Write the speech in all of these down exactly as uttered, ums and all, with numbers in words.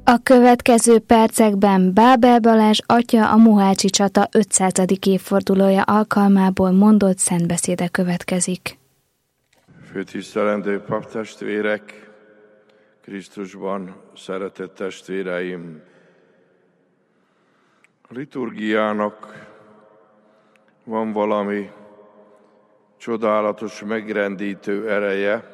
A következő percekben Bábel Balázs atya a mohácsi csata ötszázadik évfordulója alkalmából mondott szentbeszéde következik. Főtisztelendő paptestvérek, Krisztusban szeretett testvéreim! A liturgiának van valami csodálatos, megrendítő ereje,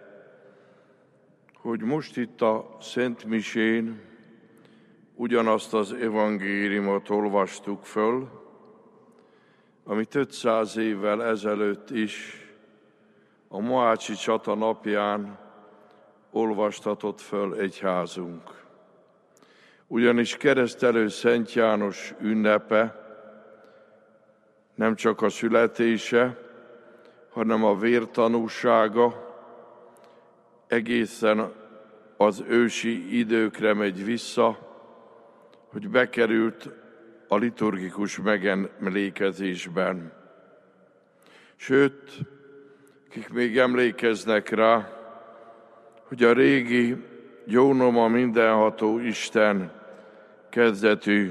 hogy most itt a Szent Misén ugyanazt az evangéliumot olvastuk föl, amit ötszáz évvel ezelőtt is a mohácsi csata napján olvastatott föl egyházunk. Ugyanis keresztelő Szent János ünnepe nem csak a születése, hanem a vértanúsága egészen az ősi időkre megy vissza, hogy bekerült a liturgikus megemlékezésben. Sőt, akik még emlékeznek rá, hogy a régi jónoma mindenható Isten kezdetű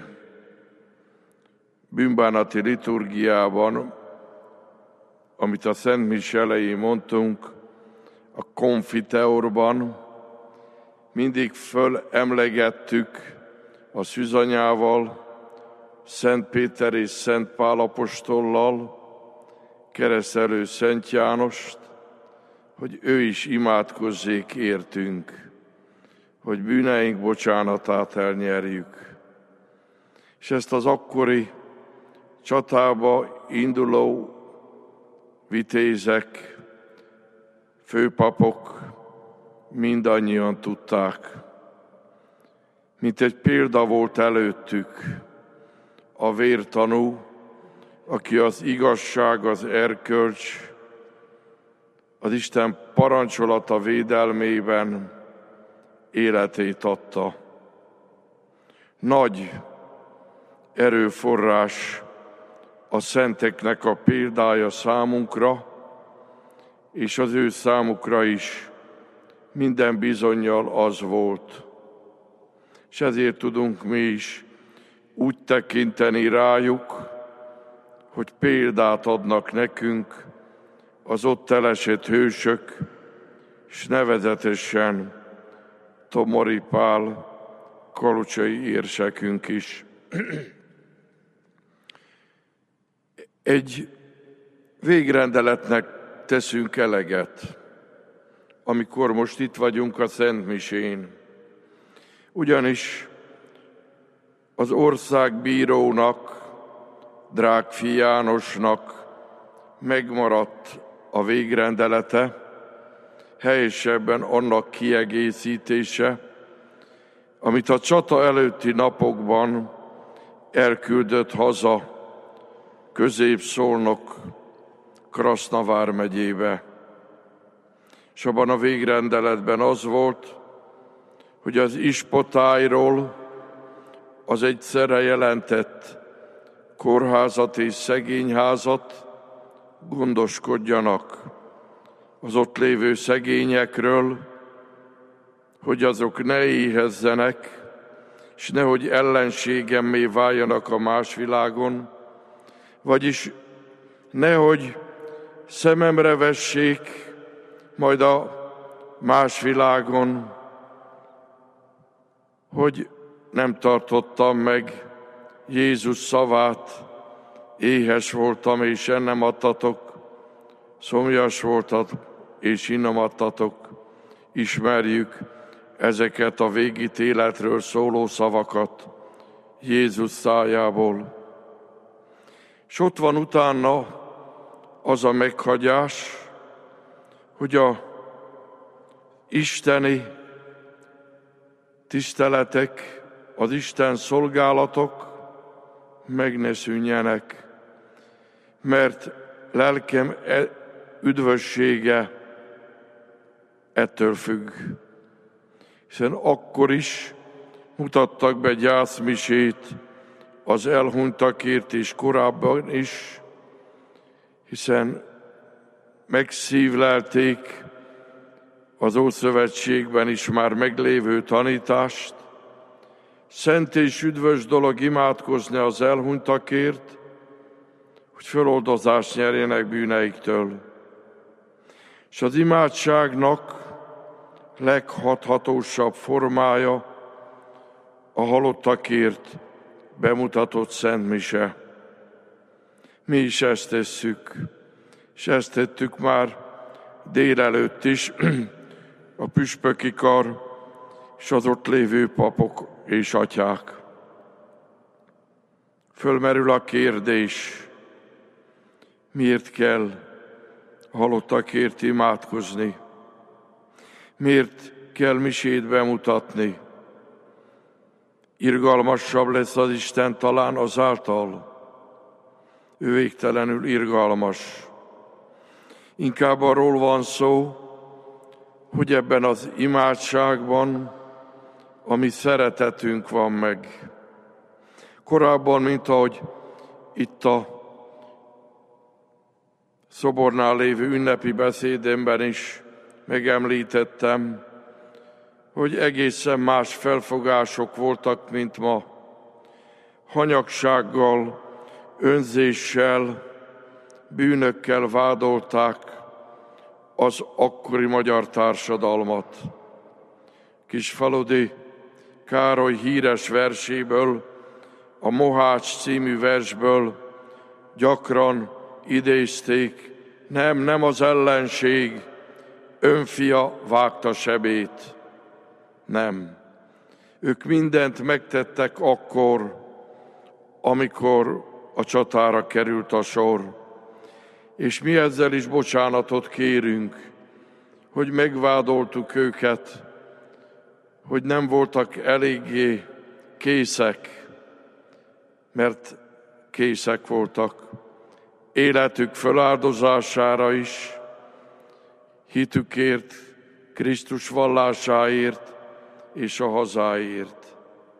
bűnbánati liturgiában, amit a Szent Mise elején mondtunk, a konfiteorban mindig fölemlegettük a szűzanyával, Szent Péter és Szent Pál apostollal, keresztelő Szent Jánost, hogy ő is imádkozzék értünk, hogy bűneink bocsánatát elnyerjük. És ezt az akkori csatába induló vitézek, főpapok mindannyian tudták. Mint egy példa volt előttük a vértanú, aki az igazság, az erkölcs, az Isten parancsolata védelmében életét adta. Nagy erőforrás a szenteknek a példája számunkra, és az ő számukra is minden bizonnyal az volt. És ezért tudunk mi is úgy tekinteni rájuk, hogy példát adnak nekünk az ott elesett hősök, és nevezetesen Tomori Pál, kalocsai érsekünk is. Egy végrendeletnek teszünk eleget, amikor most itt vagyunk a Szent Misén. Ugyanis az országbírónak, Drágfi Jánosnak megmaradt a végrendelete, helyesebben annak kiegészítése, amit a csata előtti napokban elküldött haza Közép-Szolnok, Kraszna vármegyébe. És abban a végrendeletben az volt, hogy az ispotályról az egyszerre jelentett kórházat és szegényházat gondoskodjanak az ott lévő szegényekről, hogy azok ne éhezzenek, és nehogy ellenségemmé váljanak a más világon, vagyis nehogy szememre vessék majd a más világon, hogy nem tartottam meg Jézus szavát, éhes voltam és ennem adtatok, szomjas voltam és innom adtatok. Ismerjük ezeket a végítéletről szóló szavakat Jézus szájából. És ott van utána az a meghagyás, hogy a isteni tiszteletek, az Isten szolgálatok meg ne szűnjenek, mert lelkem üdvössége ettől függ. Hiszen akkor is mutattak be gyászmisét az elhunytakért és korábban is, hiszen megszívlelték az Ószövetségben is már meglévő tanítást, Szent és üdvös dolog imádkozni az elhunytakért, hogy föloldozást nyerjenek bűneiktől. És az imádságnak leghathatósabb formája a halottakért bemutatott Szent Mise. Mi is ezt tesszük, és ezt tettük már délelőtt is, a püspöki kar és az ott lévő papok és atyák. Fölmerül a kérdés, miért kell a halottakért imádkozni? Miért kell misét bemutatni? Irgalmasabb lesz az Isten talán azáltal. Ő végtelenül irgalmas. Inkább arról van szó, hogy ebben az imádságban a mi szeretetünk van meg. Korábban, mint ahogy itt a szobornál lévő ünnepi beszédemben is megemlítettem, hogy egészen más felfogások voltak, mint ma. Hanyagsággal, önzéssel, bűnökkel vádolták az akkori magyar társadalmat. Kisfaludi Károly híres verséből, a Mohács című versből gyakran idézték, nem, nem az ellenség, önfia vágta sebét. Nem. Ők mindent megtettek akkor, amikor a csatára került a sor. És mi ezzel is bocsánatot kérünk, hogy megvádoltuk őket, hogy nem voltak eléggé készek, mert készek voltak életük föláldozására is, hitükért, Krisztus vallásáért és a hazáért.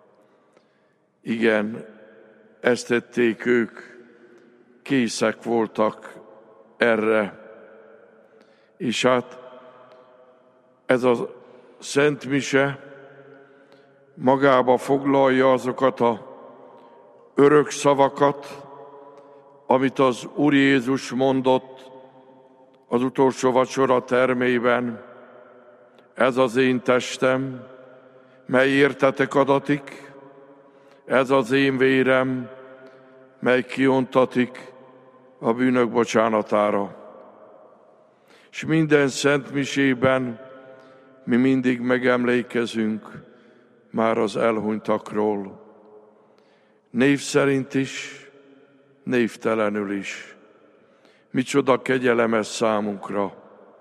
Igen, ezt tették ők, készek voltak erre. És hát ez a Szent Mise magába foglalja azokat a örök szavakat, amit az Úr Jézus mondott az utolsó vacsora termében. Ez az én testem, mely értetek adatik, ez az én vérem, mely kiontatik a bűnök bocsánatára. És minden szent misében mi mindig megemlékezünk már az elhunytakról. Név szerint is, névtelenül is. Micsoda kegyelem ez számunkra.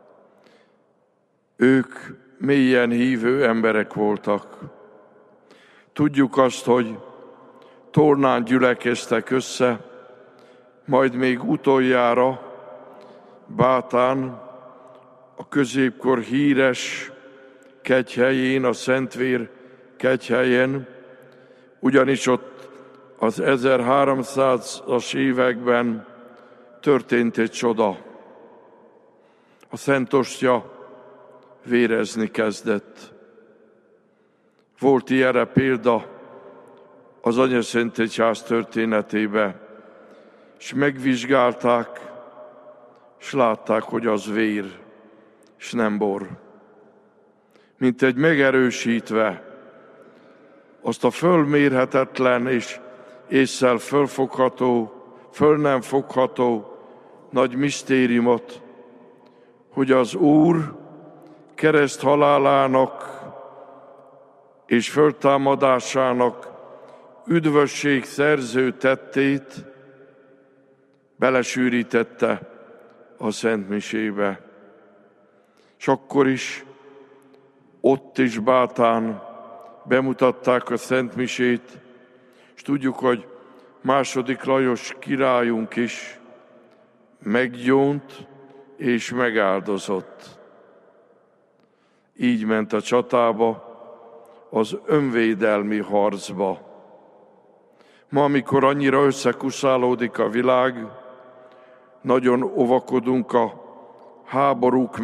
Ők mélyen hívő emberek voltak. Tudjuk azt, hogy tornán gyülekeztek össze, majd még utoljára Bátán, a középkor híres kegyhelyén, a Szentvér kegyhelyen, ugyanis ott az ezerháromszázas években történt egy csoda. A Szent Ostya vérezni kezdett. Volt ilyenre példa az Anyaszentegyház történetébe, és megvizsgálták, és látták, hogy az vér, és nem bor. Mint egy megerősítve azt a fölmérhetetlen és ésszel fölfogható, föl nem fogható nagy misztériumot, hogy az Úr kereszt halálának és föltámadásának üdvösség szerző tettét belesűrítette a Szent Misébe. És akkor is, ott is Bátán bemutatták a Szent Misét, és tudjuk, hogy második Lajos királyunk is meggyónt és megáldozott. Így ment a csatába, az önvédelmi harcba. Ma, amikor annyira összekuszálódik a világ, nagyon óvakodunk a háborúk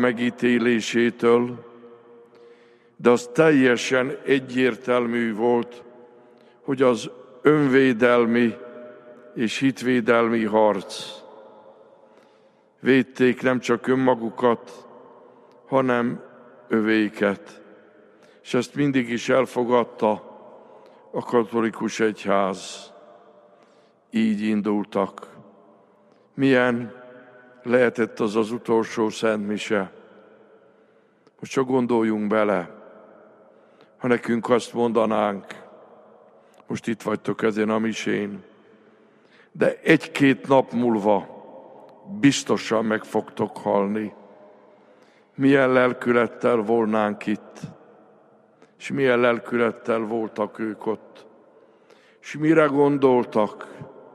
megítélésétől, de az teljesen egyértelmű volt, hogy az önvédelmi és hitvédelmi harc védték nem csak önmagukat, hanem övéket. És ezt mindig is elfogadta a katolikus egyház. Így indultak. Milyen lehetett az az utolsó szentmise? Most csak gondoljunk bele, ha nekünk azt mondanánk, most itt vagytok ezen a misén, de egy-két nap múlva biztosan meg fogtok halni. Milyen lelkülettel volnánk itt, és milyen lelkülettel voltak ők ott, és mire gondoltak?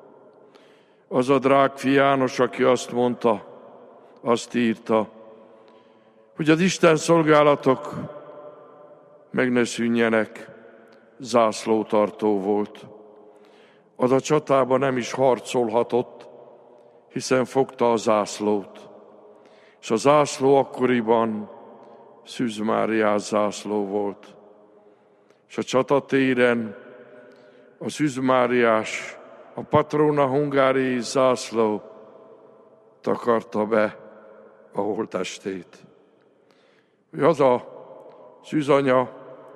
Az a Drágfi János, aki azt mondta, azt írta, hogy az Isten szolgálatok meg ne szűnjenek, zászlótartó volt. Az a csatában nem is harcolhatott, hiszen fogta a zászlót. És a zászló akkoriban Szűz Máriás zászló volt. És a csatatéren a Szűz Máriás, a Patrona Hungárii zászló takarta be a holttestét. Az a szűzanya,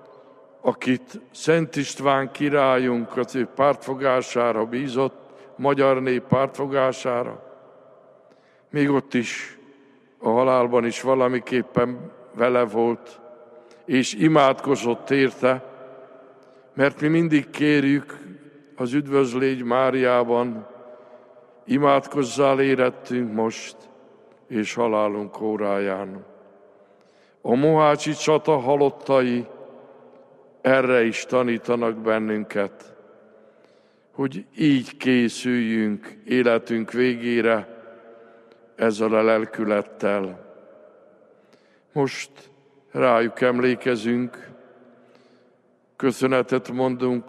akit Szent István királyunk az ő pártfogására bízott, magyar nép pártfogására, még ott is, a halálban is valamiképpen vele volt, és imádkozott érte, mert mi mindig kérjük az Üdvözlégy Máriában, imádkozzál érettünk most, és halálunk óráján. A mohácsi csata halottai erre is tanítanak bennünket, hogy így készüljünk életünk végére ezzel a lelkülettel. Most rájuk emlékezünk, köszönetet mondunk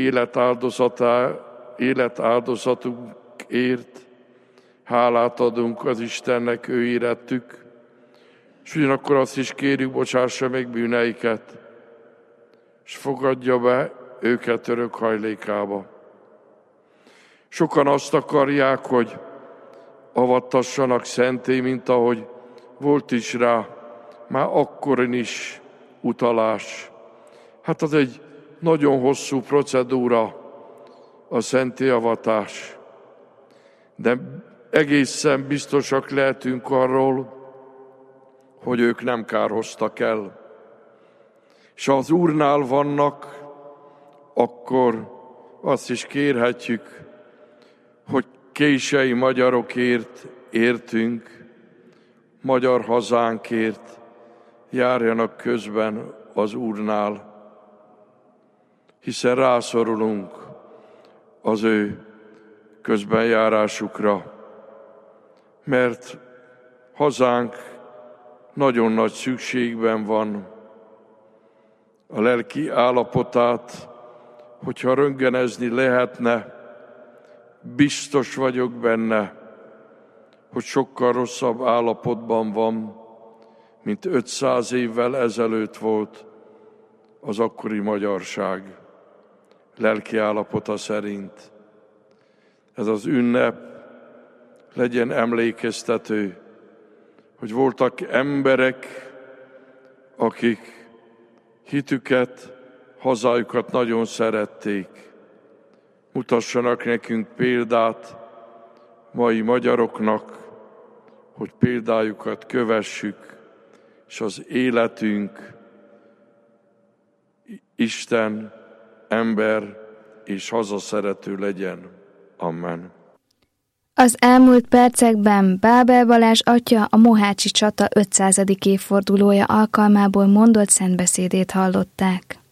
életáldozatunkért, hálát adunk az Istennek, ő érettük, és ugyanakkor azt is kérjük, bocsássa meg bűneiket, és fogadja be őket örök hajlékába. Sokan azt akarják, hogy avattassanak szenté, mint ahogy volt is rá, már akkorin is utalás. Hát az egy nagyon hosszú procedúra, a szentélyavatás. De egészen biztosak lehetünk arról, hogy ők nem kárhoztak el. És ha az Úrnál vannak, akkor azt is kérhetjük, hogy kései magyarokért értünk, magyar hazánkért járjanak közben az Úrnál, hiszen rászorulunk az ő közbenjárásukra, mert hazánk nagyon nagy szükségben van. A lelki állapotát, hogyha röntgenezni lehetne, biztos vagyok benne, hogy sokkal rosszabb állapotban van, mint ötszáz évvel ezelőtt volt az akkori magyarság lelki állapota szerint. Ez az ünnep legyen emlékeztető, hogy voltak emberek, akik hitüket, hazájukat nagyon szerették. Mutassanak nekünk példát mai magyaroknak, hogy példájukat kövessük, és az életünk Isten, ember és hazaszerető legyen. Amen. Az elmúlt percekben Bábel Balázs atya a mohácsi csata ötszázadik évfordulója alkalmából mondott szentbeszédét hallották.